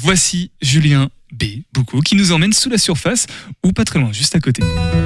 Voici Julien B. Boucaud qui nous emmène sous la surface ou pas très loin, juste à côté.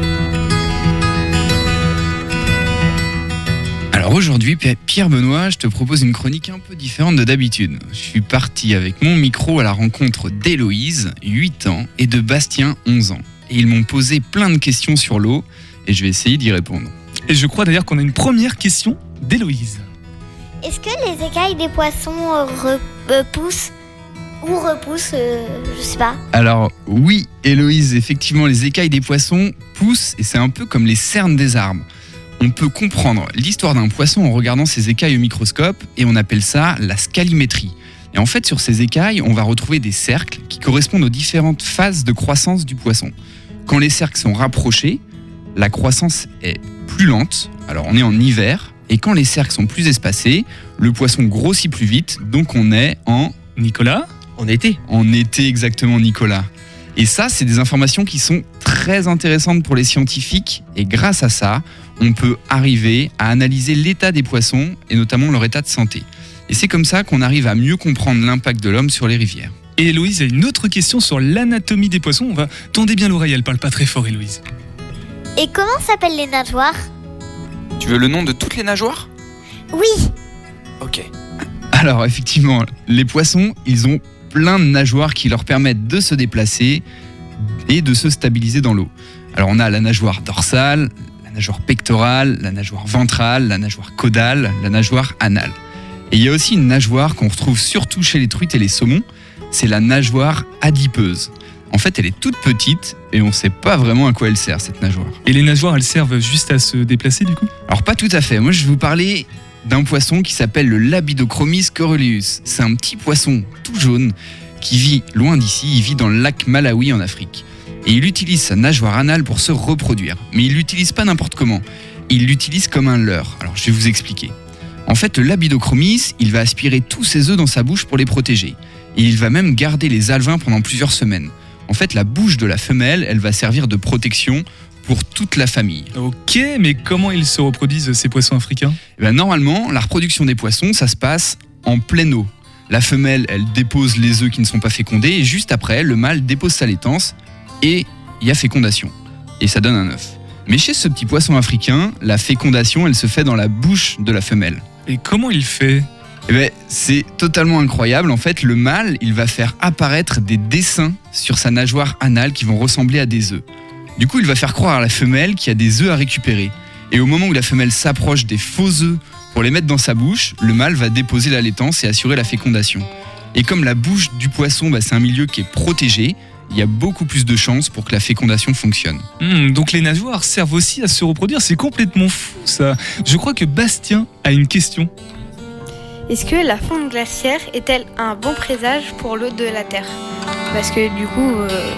Alors aujourd'hui, Pierre Benoît, je te propose une chronique un peu différente de d'habitude. Je suis parti avec mon micro à la rencontre d'Héloïse, 8 ans, et de Bastien, 11 ans. Et ils m'ont posé plein de questions sur l'eau et je vais essayer d'y répondre. Et je crois d'ailleurs qu'on a une première question d'Héloïse. Est-ce que les écailles des poissons repoussent ou repoussent, je sais pas. Alors oui, Héloïse, effectivement, les écailles des poissons poussent et c'est un peu comme les cernes des arbres. On peut comprendre l'histoire d'un poisson en regardant ses écailles au microscope et on appelle ça la scalimétrie. Et en fait, sur ces écailles, on va retrouver des cercles qui correspondent aux différentes phases de croissance du poisson. Quand les cercles sont rapprochés, la croissance est plus lente, alors on est en hiver, et quand les cercles sont plus espacés, le poisson grossit plus vite, donc on est en... Nicolas ? En été. En été exactement, Nicolas. Et ça, c'est des informations qui sont très intéressantes pour les scientifiques, et grâce à ça, on peut arriver à analyser l'état des poissons, et notamment leur état de santé. Et c'est comme ça qu'on arrive à mieux comprendre l'impact de l'homme sur les rivières. Et Héloïse a une autre question sur l'anatomie des poissons. Tendez bien l'oreille, elle parle pas très fort, Héloïse. Et comment s'appellent les nageoires ? Tu veux le nom de toutes les nageoires ? Oui. Ok. Alors effectivement, les poissons, ils ont plein de nageoires qui leur permettent de se déplacer et de se stabiliser dans l'eau. Alors on a la nageoire dorsale, la nageoire pectorale, la nageoire ventrale, la nageoire caudale, la nageoire anale. Et il y a aussi une nageoire qu'on retrouve surtout chez les truites et les saumons, c'est la nageoire adipeuse. En fait, elle est toute petite et on ne sait pas vraiment à quoi elle sert, cette nageoire. Et les nageoires, elles servent juste à se déplacer du coup ? Alors pas tout à fait, moi je vais vous parler d'un poisson qui s'appelle le Labidochromis coeruleus. C'est un petit poisson tout jaune qui vit loin d'ici, il vit dans le lac Malawi en Afrique. Et il utilise sa nageoire anale pour se reproduire. Mais il l'utilise pas n'importe comment, il l'utilise comme un leurre. Alors je vais vous expliquer. En fait, le Labidochromis, il va aspirer tous ses œufs dans sa bouche pour les protéger. Et il va même garder les alevins pendant plusieurs semaines. En fait, la bouche de la femelle, elle va servir de protection pour toute la famille. Ok, mais comment ils se reproduisent ces poissons africains ? Normalement, la reproduction des poissons, ça se passe en pleine eau. La femelle, elle dépose les œufs qui ne sont pas fécondés et juste après, le mâle dépose sa laitance et il y a fécondation. Et ça donne un œuf. Mais chez ce petit poisson africain, la fécondation, elle se fait dans la bouche de la femelle. Et comment il fait ? C'est totalement incroyable. En fait, le mâle, il va faire apparaître des dessins sur sa nageoire anale qui vont ressembler à des œufs. Du coup, il va faire croire à la femelle qu'il y a des œufs à récupérer. Et au moment où la femelle s'approche des faux œufs pour les mettre dans sa bouche, le mâle va déposer la laitance et assurer la fécondation. Et comme la bouche du poisson, c'est un milieu qui est protégé, il y a beaucoup plus de chances pour que la fécondation fonctionne. Donc les nageoires servent aussi à se reproduire, c'est complètement fou ça. Je crois que Bastien a une question. Est-ce que la fonte glaciaire est-elle un bon présage pour l'eau de la Terre ? Parce que du coup,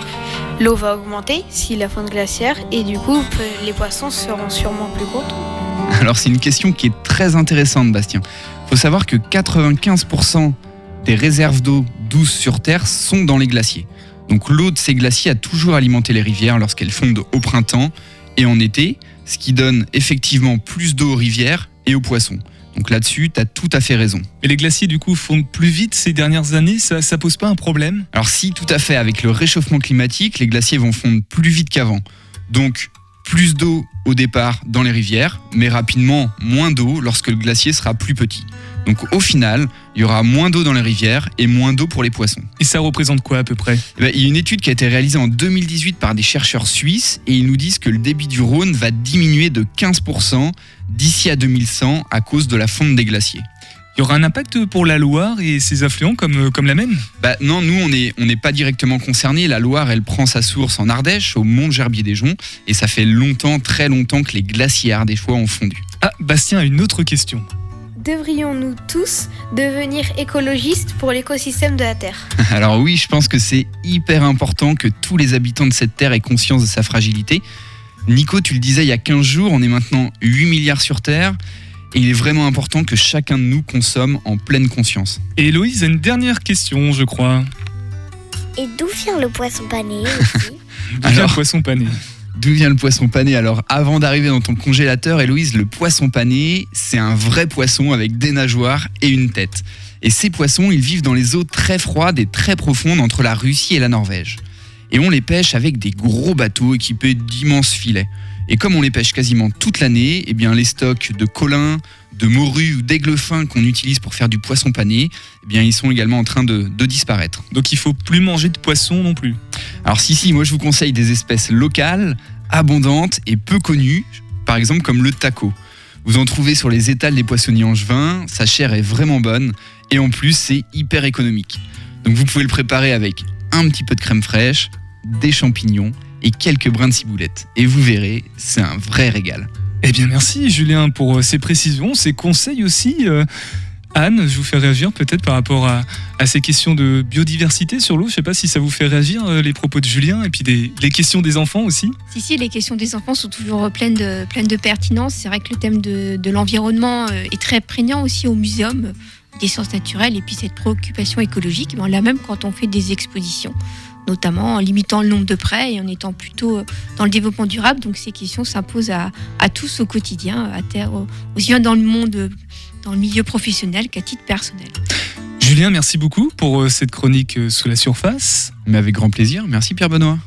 l'eau va augmenter si la fonte glaciaire et du coup, les poissons seront sûrement plus contents. Alors c'est une question qui est très intéressante, Bastien. Il faut savoir que 95% des réserves d'eau douce sur Terre sont dans les glaciers. Donc l'eau de ces glaciers a toujours alimenté les rivières lorsqu'elles fondent au printemps et en été, ce qui donne effectivement plus d'eau aux rivières et aux poissons. Donc là-dessus, tu as tout à fait raison. Et les glaciers, du coup, fondent plus vite ces dernières années, ça pose pas un problème ? Alors si, tout à fait. Avec le réchauffement climatique, les glaciers vont fondre plus vite qu'avant. Donc, plus d'eau au départ dans les rivières, mais rapidement moins d'eau lorsque le glacier sera plus petit. Donc au final, il y aura moins d'eau dans les rivières et moins d'eau pour les poissons. Et ça représente quoi à peu près ? Il y a une étude qui a été réalisée en 2018 par des chercheurs suisses et ils nous disent que le débit du Rhône va diminuer de 15% d'ici à 2100 à cause de la fonte des glaciers. Il y aura un impact pour la Loire et ses affluents comme la Maine ? Non, nous on n'est pas directement concernés. La Loire, elle prend sa source en Ardèche, au mont Gerbier-des-Joncs, et ça fait très longtemps que les glaciers ardéchois ont fondu. Ah, Bastien a une autre question. Devrions-nous tous devenir écologistes pour l'écosystème de la Terre ? Alors oui, je pense que c'est hyper important que tous les habitants de cette Terre aient conscience de sa fragilité. Nico, tu le disais il y a 15 jours, on est maintenant 8 milliards sur Terre. Et il est vraiment important que chacun de nous consomme en pleine conscience. Et Héloïse a une dernière question, je crois. Et d'où vient le poisson pané aussi ? D'où vient le poisson pané ? D'où vient le poisson pané? Alors, avant d'arriver dans ton congélateur, Héloïse, le poisson pané, c'est un vrai poisson avec des nageoires et une tête. Et ces poissons, ils vivent dans les eaux très froides et très profondes entre la Russie et la Norvège. Et on les pêche avec des gros bateaux équipés d'immenses filets. Et comme on les pêche quasiment toute l'année, eh bien les stocks de collins, de morues ou d'aigles fins qu'on utilise pour faire du poisson pané, eh bien ils sont également en train de disparaître. Donc il faut plus manger de poisson non plus. Alors si, moi je vous conseille des espèces locales, abondantes et peu connues, par exemple comme le taco. Vous en trouvez sur les étals des poissonniers angevins, sa chair est vraiment bonne et en plus c'est hyper économique. Donc vous pouvez le préparer avec un petit peu de crème fraîche, des champignons et quelques brins de ciboulette. Et vous verrez, c'est un vrai régal. Eh bien merci Julien pour ces précisions, ces conseils aussi. Anne, je vous fais réagir peut-être par rapport à ces questions de biodiversité sur l'eau. Je ne sais pas si ça vous fait réagir les propos de Julien et puis les questions des enfants aussi. Si, les questions des enfants sont toujours pleines de pertinence. C'est vrai que le thème de l'environnement est très prégnant aussi au muséum des sciences naturelles. Et puis cette préoccupation écologique, on l'a même quand on fait des expositions, notamment en limitant le nombre de prêts et en étant plutôt dans le développement durable. Donc ces questions s'imposent à tous au quotidien, à terre, aussi bien dans le monde, dans le milieu professionnel qu'à titre personnel. Julien, merci beaucoup pour cette chronique sous la surface. Mais avec grand plaisir, merci Pierre Benoît.